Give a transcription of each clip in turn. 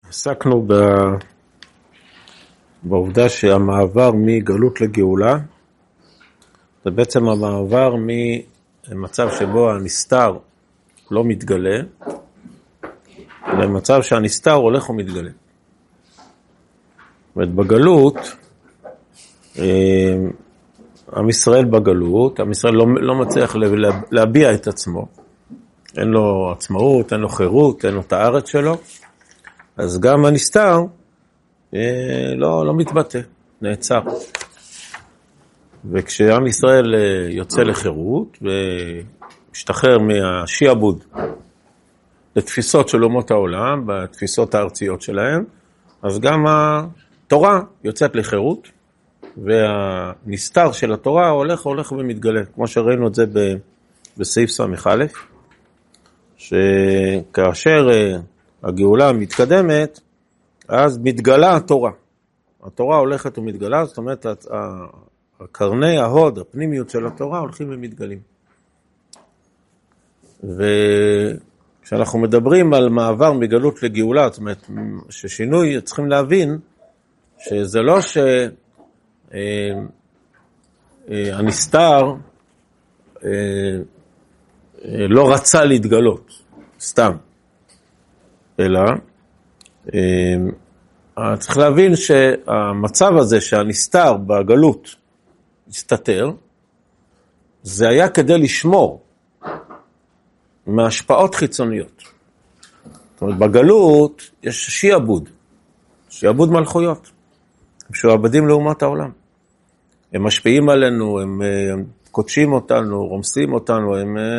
עסקנו בעובדה שהמעבר מגלות לגאולה, זה בעצם המעבר ממצב שבו הנסתר לא מתגלה, למצב שהנסתר הולך ומתגלה. בגלות, עם ישראל בגלות, עם ישראל לא מצליח להביע את עצמו. אין לו עצמאות, אין לו חירות, אין לו את הארץ שלו. אז גם הנסתר לא מתבטא, נעצר. וכשעם ישראל יוצא לחירות ומשתחרר מהשיעבוד לתפיסות של אומות העולם, בתפיסות הארציות שלהם, אז גם התורה יוצאת לחירות, והנסתר של התורה הולך ומתגלה, כמו שראינו את זה בסעיף ס"א, שכאשר הגאולה מתקדמת, אז מתגלה התורה. התורה הולכת ומתגלה, זאת אומרת, קרני ההוד, הפנימיות של התורה, הולכים ומתגלים. וכשאנחנו מדברים על מעבר מגלות לגאולה, זאת אומרת, ששינוי, צריכים להבין שזה לא שהנסתר לא רצה להתגלות, סתם. אלא, צריך להבין שהמצב הזה שהנסתר בגלות הסתתר, זה היה כדי לשמור מהשפעות חיצוניות. זאת אומרת, בגלות יש שיעבוד מלכויות. הם שועבדים לאומת העולם. הם משפיעים עלינו, הם קודשים אותנו, רומסים אותנו,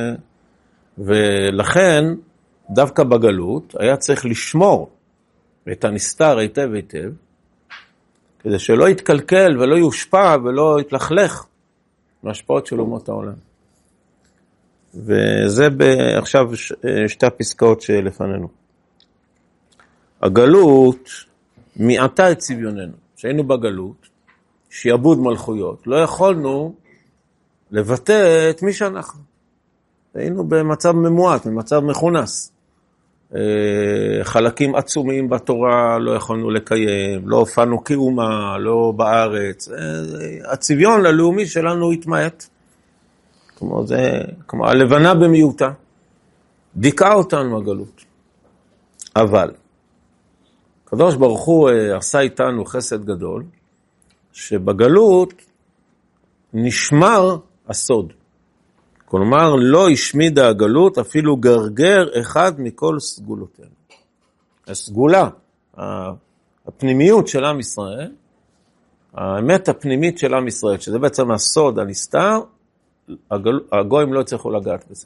ולכן, דווקא בגלות, היה צריך לשמור את הנסתר היטב, כדי שלא יתקלקל ולא יושפע ולא יתלכלך מהשפעות של אומות העולם. וזה עכשיו שתי הפסקאות שלפנינו. הגלות מעטה את צביוננו. שהיינו בגלות, שיעבוד מלכויות, לא יכולנו לבטא את מי שאנחנו. היינו במצב ממועט, במצב מכונס. חלקים עצומים בתורה לא יכולנו לקיים, לא הופענו כאומה, לא בארץ. הצביון הלאומי שלנו התמעט. כמו הלבנה במיעוטה. דיכאה אותנו הגלות. אבל, הקדוש ברוך הוא עשה איתנו חסד גדול, שבגלות נשמר הסוד. כלומר, לא השמידה הגלות אפילו גרגר אחד מכל סגולותינו. הסגולה, הפנימיות של עם ישראל, האמת הפנימית של עם ישראל, שזה בעצם הסוד הנסתר, הגויים לא צריכו לגעת בזה.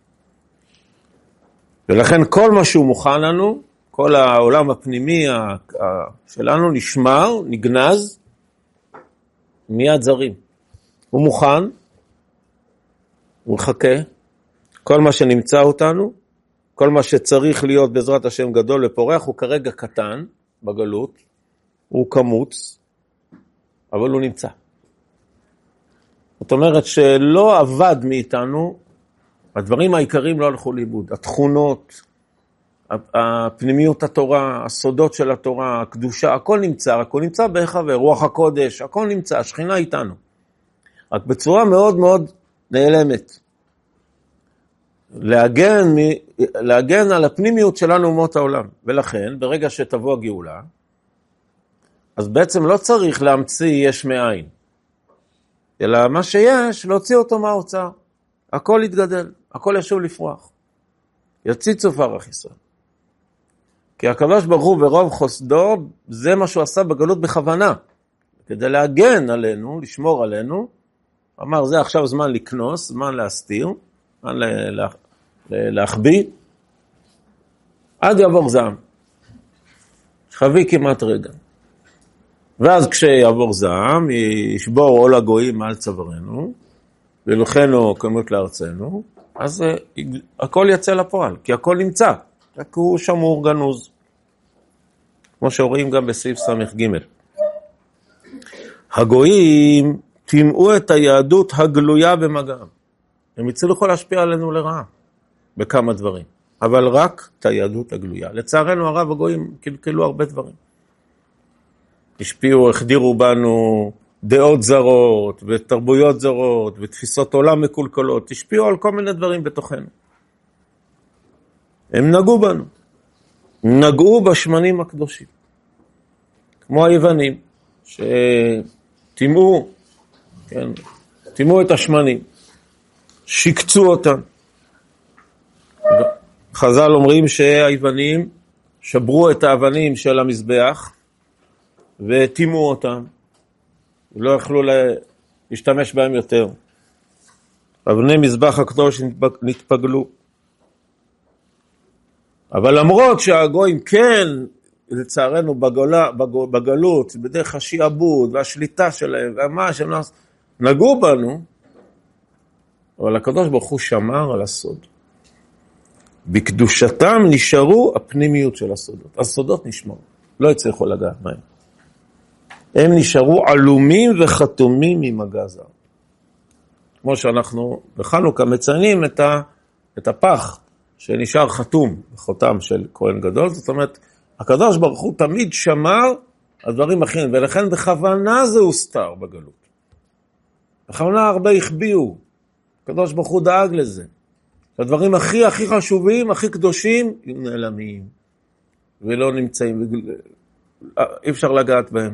ולכן כל מה שהוא מוכן לנו, כל העולם הפנימי שלנו נשמר, נגנז, מיד זרים. הוא מוכן, הוא מחכה, כל מה שנמצא אותנו, כל מה שצריך להיות בעזרת השם גדול ופורח, הוא כרגע קטן בגלות, הוא כמוץ, אבל הוא נמצא. זאת אומרת שלא עבד מאיתנו, הדברים העיקריים לא הלכו לאיבוד, התכונות, הפנימיות התורה, הסודות של התורה, הקדושה, הכל נמצא בהיחווה, רוח הקודש, הכל נמצא, השכינה איתנו. רק בצורה מאוד מאוד נעלמת. להגן על הפנימיות שלנו אומות העולם. ולכן, ברגע שתבוא הגאולה, אז בעצם לא צריך להמציא יש מאין. אלא מה שיש, להוציא אותו מהאוצר. הכל יתגדל, הכל ישוב לפרוח. יציצו פרח ישראל. כי הקדוש ברוך הוא ברוב חסדו, זה מה שהוא עשה בגלות בכוונה. כדי להגן עלינו, לשמור עלינו, אמר, זה עכשיו זמן לקנוס, זמן להסתיר, זמן להחביא, עד יעבור זעם. חבי כמעט רגע. ואז כשיעבור זעם, ישבור עול הגויים מעל צווארנו, וילכנו כמות לארצנו, אז הכל יצא לפועל, כי הכל נמצא, רק הוא שמור גנוז. כמו שרואים גם בסעיף ס"ג. הגויים תימאו את היהדות הגלויה במגעם. הם הצליחו להשפיע עלינו לרעה, בכמה דברים. אבל רק את היהדות הגלויה. לצערנו הרב הגויים קלקלו הרבה דברים. השפיעו, החדירו בנו דעות זרות ותרבויות זרות ותפיסות עולם מקולקלות, השפיעו על כל מיני דברים בתוכנו. הם נגעו בנו, נגעו בשמנים הקדושים. כמו היוונים, שטימאו, כן, טימאו את השמנים, שיקצו אותם. חז"ל אומרים שהיוונים שברו את האבנים של המזבח וטימאו אותם, ולא יכלו להשתמש בהם יותר. אבני מזבח הקדוש נתפגלו. אבל למרות שהגויים כן, לצערנו בגלות, בדרך השיעבוד והשליטה שלהם, והמה שהם נגעו בנו, אבל הקדוש ברוך הוא שמר על הסוד. בקדושתם נשארו הפנימיות של הסודות. הסודות נשמרו, לא הצליחו לגעת מהם. הם נשארו עלומים וחתומים עם הגזר. כמו שאנחנו בחנוכה מציינים את הפח שנשאר חתום בחותם של כהן גדול. זאת אומרת, הקדוש ברוך הוא תמיד שמר על דברים אחרים, ולכן בכוונה זה הוסתר בגלות. בכוונה הרבה החביאו. הקדוש ברוך הוא דאג לזה. הדברים הכי חשובים, הכי קדושים, יהיו נעלמים, ולא נמצאים, אי אפשר לגעת בהם.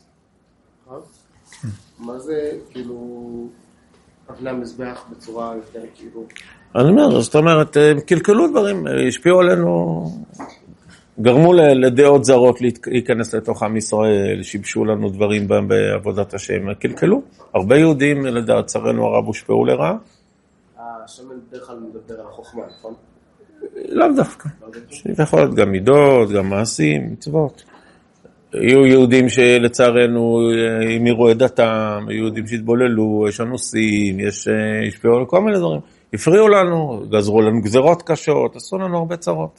מה זה, כאילו, אבני המזבח בצורה יותר, כאילו? אני אומר, זאת אומרת, קלקלו דברים, השפיעו עלינו, גרמו לדעות זרות להיכנס לתוך עם ישראל, שיבשו לנו דברים בעבודת השם, קלקלו. הרבה יהודים, לדעת צערנו הרב, הושפעו לרעה. השמן בדרך כלל מדבר על החוכמה, נכון? לאו דווקא. יכול להיות גם מידות, גם מעשים, מצוות. יהיו יהודים שלצערנו המירו את דתם, יהודים שהתבוללו, יש אנוסים, השפיעו על כל מיני דברים. הפריעו לנו, גזרו לנו גזרות קשות, עשו לנו הרבה צרות.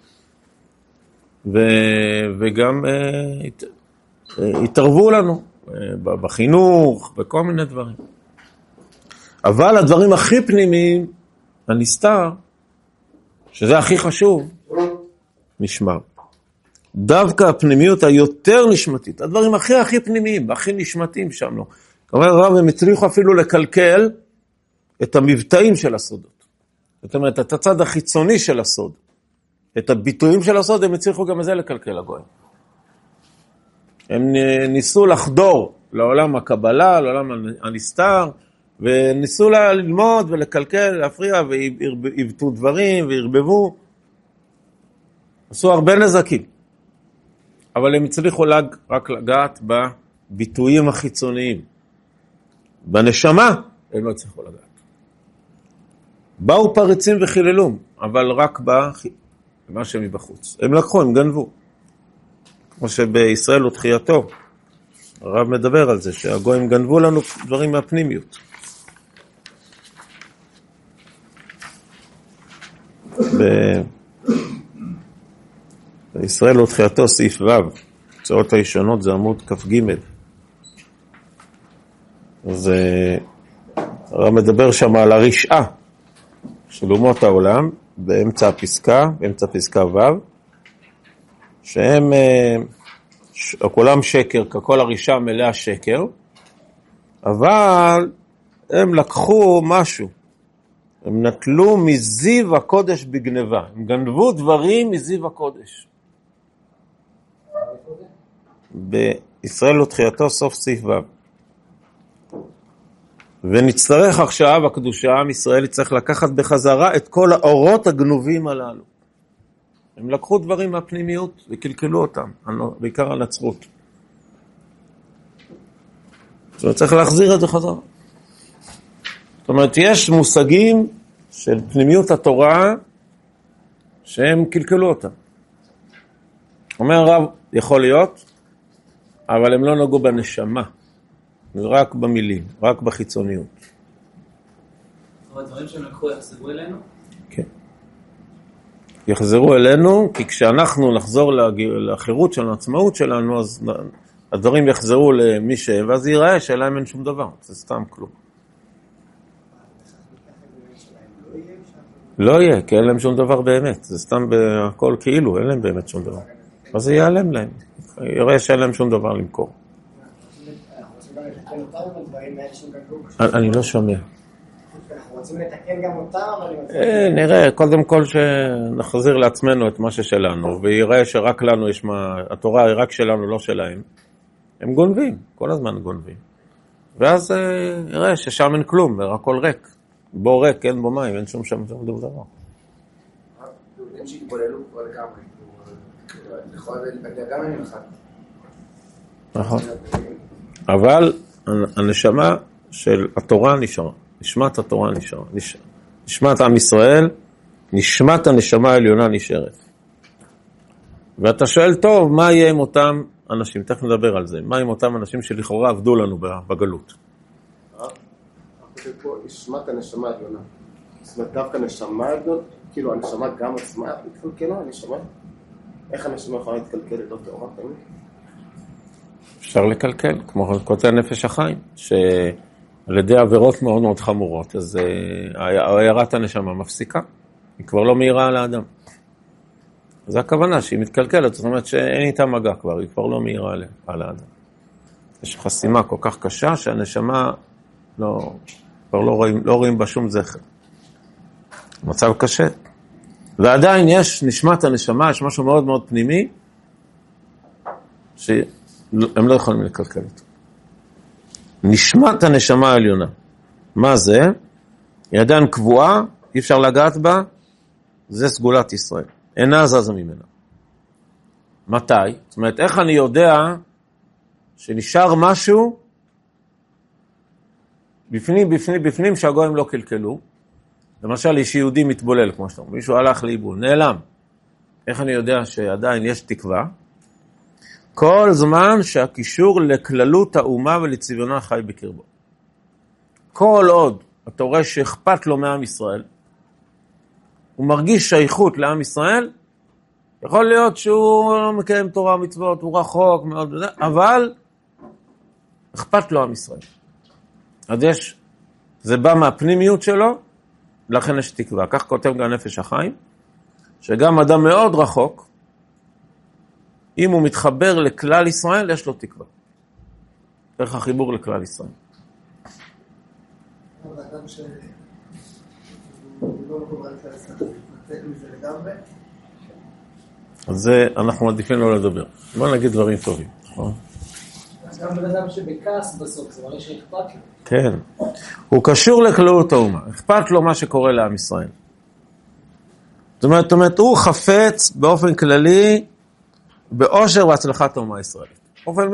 וגם התערבו לנו בחינוך, בכל מיני דברים. אבל הדברים הכי פנימיים, הנסתר, שזה הכי חשוב, נשמר. דווקא הפנימיות היותר נשמתית, הדברים הכי פנימיים, הכי נשמתיים שם לא. כלומר, הרב, הם הצליחו אפילו לקלקל את המבטאים של הסודות. זאת אומרת, את הצד החיצוני של הסוד. את הביטויים של הסוד, הם הצליחו גם את זה לקלקל הגויים. הם ניסו לחדור לעולם הקבלה, לעולם הנסתר, וניסו ללמוד ולקלקל, להפריע, והבטו דברים, והרבבו. עשו הרבה נזקים. אבל הם הצליחו רק לגעת בביטויים החיצוניים. בנשמה, הם לא הצליחו לגעת. באו פריצים וחיללום, אבל רק במה שמבחוץ. הם לקחו, הם גנבו. כמו שבישראל ותחייתו, הרב מדבר על זה, שהגויים גנבו לנו דברים מהפנימיות. בישראל ותחייתו, סעיף ו', צורות הישונות, זה עמוד כ"ג. אז הרב מדבר שם על הרשעה של אומות העולם, באמצע פסקה ו', שהם כולם שקר, ככל הרשעה מלאה שקר, אבל הם לקחו משהו, הם נטלו מזיו הקודש בגנבה, הם גנבו דברים מזיו הקודש. בישראל ותחייתו, סוף סעיף ו'. ונצטרך עכשיו, הקדושה, עם ישראל יצטרך לקחת בחזרה את כל האורות הגנובים הללו. הם לקחו דברים מהפנימיות וקלקלו אותם, בעיקר הנצרות. זאת אומרת, צריך להחזיר את זה חזרה. זאת אומרת, יש מושגים של פנימיות התורה שהם קלקלו אותם. אומר הרב, יכול להיות, אבל הם לא נגעו בנשמה. רק במילים, רק בחיצוניות. אבל הדברים שהם לקחו יחזרו אלינו? כן. יחזרו אלינו, כי כשאנחנו נחזור לחירות של העצמאות שלנו, אז הדברים יחזרו למי שהם, ואז ייראה שלהם אין שום דבר, זה סתם כלום. לא יהיה, כי אין להם שום דבר באמת. זה סתם הכל כאילו, אין להם באמת שום דבר. אז זה ייעלם להם. יראה שאין להם שום דבר למכור. אני לא שומע. אנחנו רוצים לתקן גם אותם, אבל... נראה, קודם כל שנחזיר לעצמנו את מה ששלנו, ויראה שרק לנו יש מה... התורה היא רק שלנו, לא שלהם. הם גונבים, כל הזמן גונבים. ואז יראה ששם אין כלום, הכל ריק. בו ריק, אין בו מים, אין שום דבר. יהודים שהתבוללו פה לגמרי, לכל גם אין אחד. נכון. אבל הנשמה של התורה נשארה, נשמת התורה נשארה, נשמת עם ישראל, נשמת הנשמה העליונה נשארת. ואתה שואל טוב, מה יהיה עם אותם אנשים? תכף נדבר על זה. מה עם אותם אנשים שלכאורה עבדו לנו בגלות? פה נשמת הנשמה העליונה. זאת אומרת, דווקא נשמה העליונה, כאילו הנשמה גם עצמה מתקלקלה, הנשמה? איך הנשמה יכולה להתקלקל ללא תאורה תמיד? אפשר לקלקל, כמו קוטע נפש החיים, שעל ידי עבירות מאוד מאוד חמורות, אז הערת הנשמה מפסיקה, היא כבר לא מהירה על האדם. זו הכוונה שהיא מתקלקלת, זאת אומרת שאין איתה מגע כבר, היא כבר לא מהירה על האדם. יש חסימה כל כך קשה שהנשמה כבר לא רואים בה שום זכר. מצב קשה. ועדיין יש נשמת הנשמה, יש משהו מאוד מאוד פנימי, שהם לא יכולים לקלקל אותו. נשמת הנשמה העליונה. מה זה? היא עדיין קבועה, אי אפשר לגעת בה, זה סגולת ישראל. אינה זזה ממנה. מתי? זאת אומרת, איך אני יודע שנשאר משהו בפנים שהגויים לא קלקלו? למשל, יש יהודי מתבולל, כמו שאתה אומר, מישהו הלך לאיבוד, נעלם. איך אני יודע שעדיין יש תקווה? כל זמן שהקישור לכללות האומה ולצביונה חי בקרבו. כל עוד אתה רואה שאכפת לו מעם ישראל, הוא מרגיש שייכות לעם ישראל, יכול להיות שהוא לא מקיים תורה ומצוות, הוא רחוק מאוד, אבל אכפת לו עם ישראל. אז זה בא מהפנימיות שלו, לכן יש תקווה. כך כותב גם נפש החיים, שגם אדם מאוד רחוק, אם הוא מתחבר לכלל ישראל, יש לו תקווה. דרך החיבור לכלל ישראל. אבל אדם שהוא לא מקובל לכלל ישראל, מתנתק מזה לגמרי? אז זה אנחנו מעדיפים לא לדבר. בוא נגיד דברים טובים. גם בן אדם שבכעס בסוף, זה מראה שאכפת לו. כן. הוא קשור לכללות האומה. אכפת לו מה שקורה לעם ישראל. זאת אומרת, הוא חפץ באופן כללי, באושר והצלחת האומה הישראלית. באופן